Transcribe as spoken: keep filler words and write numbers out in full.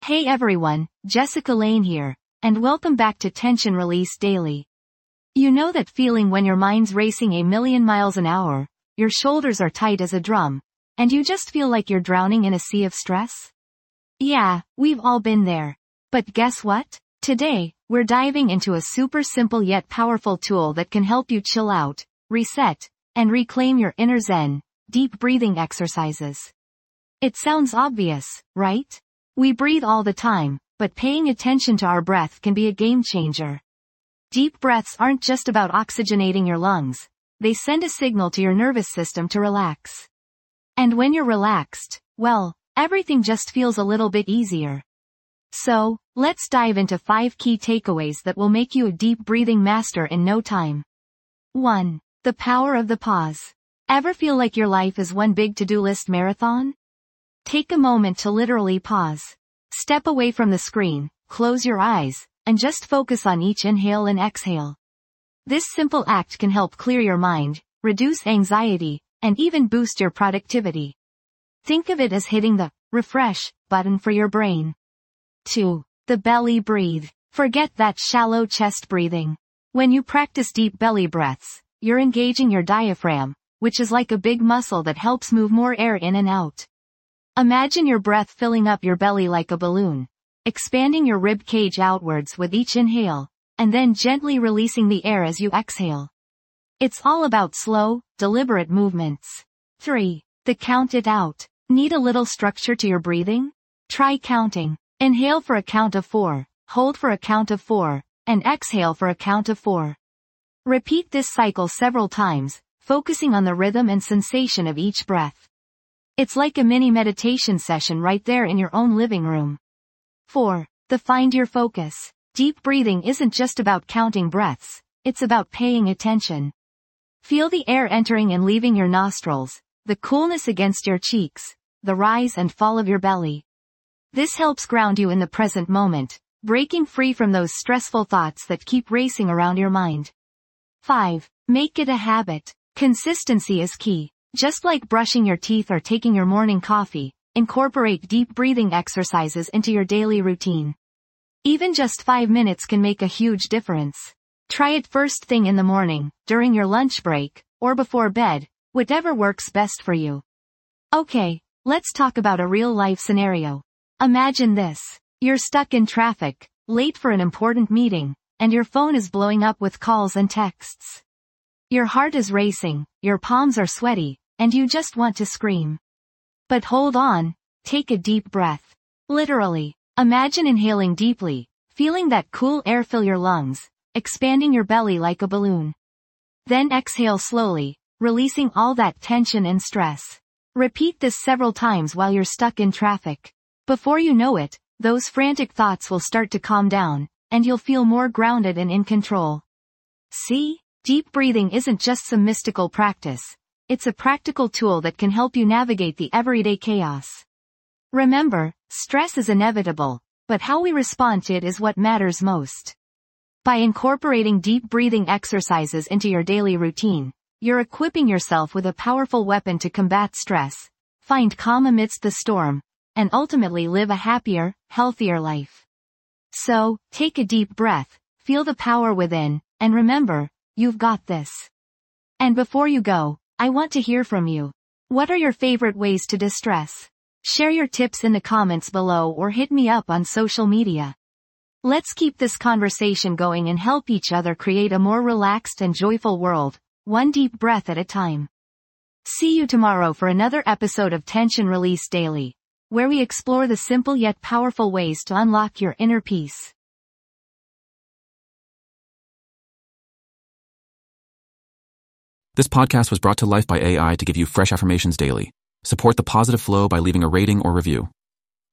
Hey everyone, Jessica Lane here, and welcome back to Tension Release Daily. You know that feeling when your mind's racing a million miles an hour, your shoulders are tight as a drum, and you just feel like you're drowning in a sea of stress? Yeah, we've all been there. But guess what? Today, we're diving into a super simple yet powerful tool that can help you chill out, reset, and reclaim your inner zen, deep breathing exercises. It sounds obvious, right? We breathe all the time, but paying attention to our breath can be a game changer. Deep breaths aren't just about oxygenating your lungs, they send a signal to your nervous system to relax. And when you're relaxed, well, everything just feels a little bit easier. So, let's dive into five key takeaways that will make you a deep breathing master in no time. one. The power of the pause. Ever feel like your life is one big to-do list marathon? Take a moment to literally pause. Step away from the screen, close your eyes, and just focus on each inhale and exhale. This simple act can help clear your mind, reduce anxiety, and even boost your productivity. Think of it as hitting the refresh button for your brain. two. The belly breathe. Forget that shallow chest breathing. When you practice deep belly breaths, you're engaging your diaphragm, which is like a big muscle that helps move more air in and out. Imagine your breath filling up your belly like a balloon, expanding your rib cage outwards with each inhale, and then gently releasing the air as you exhale. It's all about slow, deliberate movements. three. The count it out. Need a little structure to your breathing? Try counting. Inhale for a count of four, hold for a count of four, and exhale for a count of four. Repeat this cycle several times, focusing on the rhythm and sensation of each breath. It's like a mini meditation session right there in your own living room. four. The find your focus. Deep breathing isn't just about counting breaths, it's about paying attention. Feel the air entering and leaving your nostrils, the coolness against your cheeks, the rise and fall of your belly. This helps ground you in the present moment, breaking free from those stressful thoughts that keep racing around your mind. five. Make it a habit. Consistency is key. Just like brushing your teeth or taking your morning coffee, incorporate deep breathing exercises into your daily routine. Even just five minutes can make a huge difference. Try it first thing in the morning, during your lunch break, or before bed, whatever works best for you. Okay, let's talk about a real-life scenario. Imagine this. You're stuck in traffic, late for an important meeting, and your phone is blowing up with calls and texts. Your heart is racing, your palms are sweaty, and you just want to scream. But hold on, take a deep breath. Literally, imagine inhaling deeply, feeling that cool air fill your lungs, expanding your belly like a balloon. Then exhale slowly, releasing all that tension and stress. Repeat this several times while you're stuck in traffic. Before you know it, those frantic thoughts will start to calm down, and you'll feel more grounded and in control. See? Deep breathing isn't just some mystical practice. It's a practical tool that can help you navigate the everyday chaos. Remember, stress is inevitable, but how we respond to it is what matters most. By incorporating deep breathing exercises into your daily routine, you're equipping yourself with a powerful weapon to combat stress, find calm amidst the storm, and ultimately live a happier, healthier life. So, take a deep breath, feel the power within, and remember, you've got this. And before you go, I want to hear from you. What are your favorite ways to distress? Share your tips in the comments below or hit me up on social media. Let's keep this conversation going and help each other create a more relaxed and joyful world, one deep breath at a time. See you tomorrow for another episode of Tension Release Daily, where we explore the simple yet powerful ways to unlock your inner peace. This podcast was brought to life by A I to give you fresh affirmations daily. Support the positive flow by leaving a rating or review.